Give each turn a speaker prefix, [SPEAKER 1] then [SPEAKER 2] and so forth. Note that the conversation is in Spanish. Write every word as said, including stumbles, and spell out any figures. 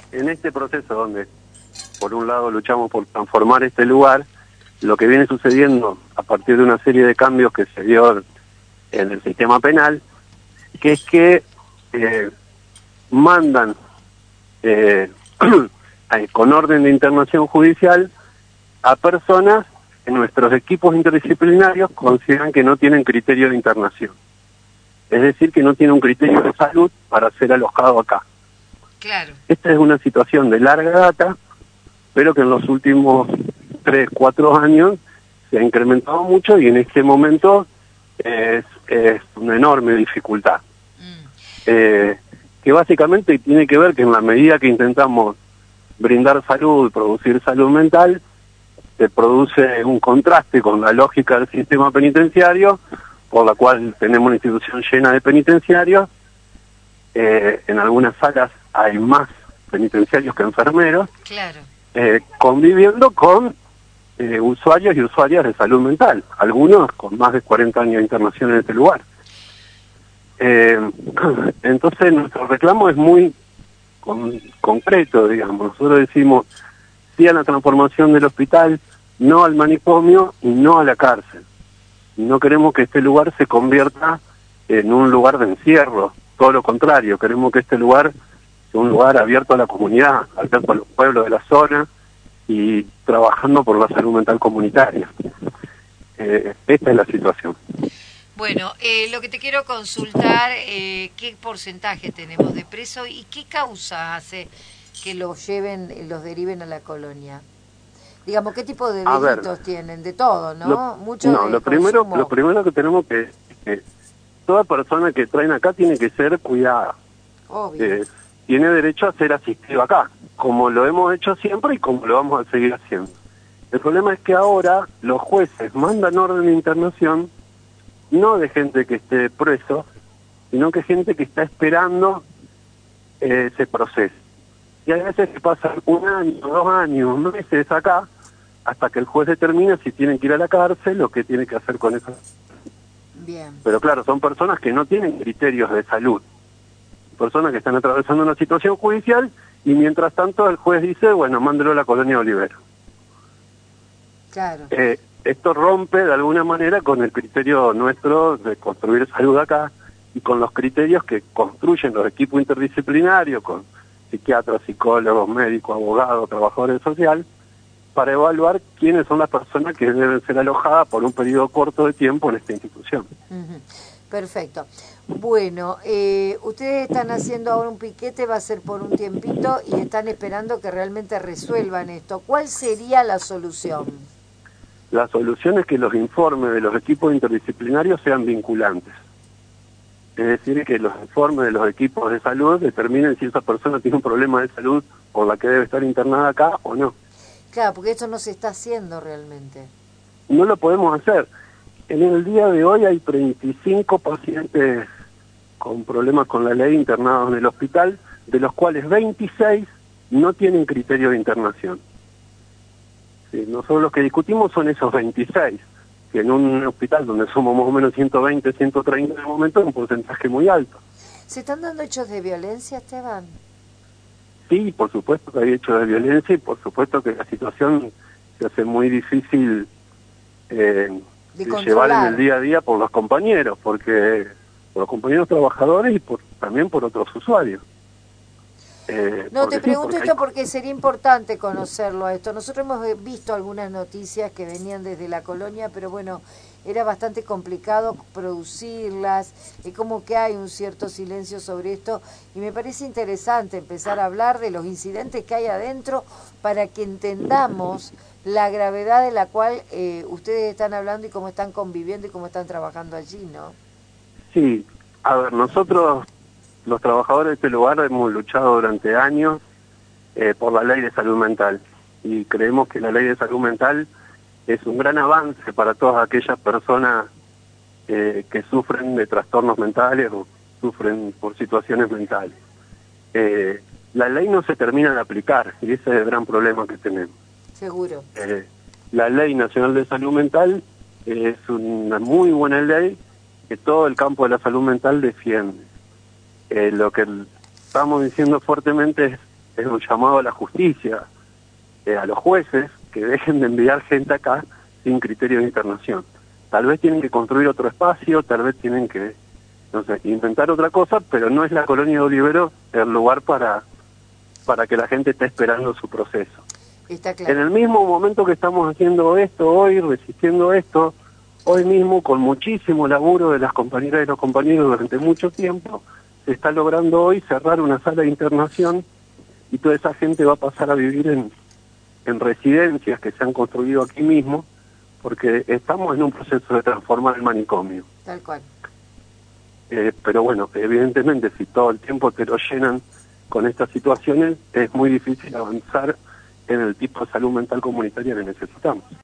[SPEAKER 1] en este proceso donde, por un lado, luchamos por transformar este lugar, lo que viene sucediendo a partir de una serie de cambios que se dio en el sistema penal, que es que eh, mandan eh, con orden de internación judicial a personas que nuestros equipos interdisciplinarios consideran que no tienen criterio de internación. Es decir, que no tienen un criterio de salud para ser alojado acá.
[SPEAKER 2] Claro.
[SPEAKER 1] Esta es una situación de larga data, pero que en los últimos tres, cuatro años se ha incrementado mucho y en este momento es, es una enorme dificultad. Mm. Eh, que básicamente tiene que ver que en la medida que intentamos brindar salud, producir salud mental, se produce un contraste con la lógica del sistema penitenciario, por la cual tenemos una institución llena de penitenciarios. Eh, en algunas salas hay más penitenciarios que enfermeros,
[SPEAKER 2] claro.
[SPEAKER 1] eh, conviviendo con eh, usuarios y usuarias de salud mental, algunos con más de cuarenta años de internación en este lugar. Eh, entonces nuestro reclamo es muy con, concreto, digamos. Nosotros decimos sí a la transformación del hospital, no al manicomio y no a la cárcel. No queremos que este lugar se convierta en un lugar de encierro, todo lo contrario, queremos que este lugar sea un lugar abierto a la comunidad, abierto a los pueblos de la zona y trabajando por la salud mental comunitaria. Eh, esta es la situación.
[SPEAKER 2] Bueno, eh, lo que te quiero consultar, eh, ¿qué porcentaje tenemos de presos y qué causa hace que los lleven, los deriven a la colonia? Digamos, ¿qué tipo de delitos tienen? De todo, ¿no?
[SPEAKER 1] Lo,
[SPEAKER 2] Mucho
[SPEAKER 1] no,
[SPEAKER 2] de
[SPEAKER 1] lo primero,
[SPEAKER 2] consumo.
[SPEAKER 1] lo primero que tenemos que, que toda persona que traen acá tiene que ser cuidada.
[SPEAKER 2] Obvio.
[SPEAKER 1] Eh, tiene derecho a ser asistido acá, como lo hemos hecho siempre y como lo vamos a seguir haciendo. El problema es que ahora los jueces mandan orden de internación no de gente que esté preso, sino que gente que está esperando eh, ese proceso. Y hay veces que pasan un año, dos años, meses acá, hasta que el juez determina si tienen que ir a la cárcel o qué tiene que hacer con eso.
[SPEAKER 2] Bien.
[SPEAKER 1] Pero claro, son personas que no tienen criterios de salud, personas que están atravesando una situación judicial y mientras tanto el juez dice, bueno, mándelo a la colonia Olivero.
[SPEAKER 2] Claro.
[SPEAKER 1] Eh, esto rompe de alguna manera con el criterio nuestro de construir salud acá y con los criterios que construyen los equipos interdisciplinarios, con psiquiatras, psicólogos, médicos, abogados, trabajadores sociales, para evaluar quiénes son las personas que deben ser alojadas por un periodo corto de tiempo en esta institución.
[SPEAKER 2] Uh-huh. Perfecto. Bueno, eh, ustedes están haciendo ahora un piquete, va a ser por un tiempito y están esperando que realmente resuelvan esto. ¿Cuál sería la solución?
[SPEAKER 1] La solución es que los informes de los equipos interdisciplinarios sean vinculantes. Es decir, que los informes de los equipos de salud determinen si esa persona tiene un problema de salud por la que debe estar internada acá o no.
[SPEAKER 2] Claro, porque esto no se está haciendo realmente.
[SPEAKER 1] No lo podemos hacer. En el día de hoy hay treinta y cinco pacientes con problemas con la ley internados en el hospital, de los cuales veintiséis no tienen criterio de internación. Sí, nosotros lo que discutimos son esos veintiséis, que en un hospital donde somos más o menos ciento veinte, ciento treinta en el momento es un porcentaje muy alto.
[SPEAKER 2] ¿Se están dando hechos de violencia, Esteban?
[SPEAKER 1] Sí, por supuesto que hay hechos de violencia y por supuesto que la situación se hace muy difícil eh, de, de llevar en el día a día por los compañeros, porque por los compañeros trabajadores y por, también por otros usuarios. Eh,
[SPEAKER 2] no, te pregunto
[SPEAKER 1] sí, porque
[SPEAKER 2] esto
[SPEAKER 1] hay...
[SPEAKER 2] porque sería importante conocerlo a esto. Nosotros hemos visto algunas noticias que venían desde la colonia, pero bueno, era bastante complicado producirlas, es como que hay un cierto silencio sobre esto y me parece interesante empezar a hablar de los incidentes que hay adentro para que entendamos la gravedad de la cual eh, ustedes están hablando y cómo están conviviendo y cómo están trabajando allí, ¿no?
[SPEAKER 1] Sí, a ver, nosotros los trabajadores de este lugar hemos luchado durante años eh, por la ley de salud mental y creemos que la ley de salud mental es un gran avance para todas aquellas personas eh, que sufren de trastornos mentales o sufren por situaciones mentales. Eh, la ley no se termina de aplicar y ese es el gran problema que tenemos.
[SPEAKER 2] Seguro.
[SPEAKER 1] Eh, la Ley Nacional de Salud Mental es una muy buena ley que todo el campo de la salud mental defiende. Eh, lo que estamos diciendo fuertemente es es un llamado a la justicia, eh, a los jueces, que dejen de enviar gente acá sin criterio de internación. Tal vez tienen que construir otro espacio, tal vez tienen que, no sé, inventar otra cosa, pero no es la colonia de Olivero el lugar para, para que la gente esté esperando su proceso.
[SPEAKER 2] Está claro.
[SPEAKER 1] En el mismo momento que estamos haciendo esto hoy, resistiendo esto, hoy mismo, con muchísimo laburo de las compañeras y los compañeros durante mucho tiempo, se está logrando hoy cerrar una sala de internación y toda esa gente va a pasar a vivir en, en residencias que se han construido aquí mismo, porque estamos en un proceso de transformar el manicomio.
[SPEAKER 2] Tal cual.
[SPEAKER 1] Eh, pero bueno, evidentemente si todo el tiempo te lo llenan con estas situaciones, es muy difícil avanzar en el tipo de salud mental comunitaria que necesitamos.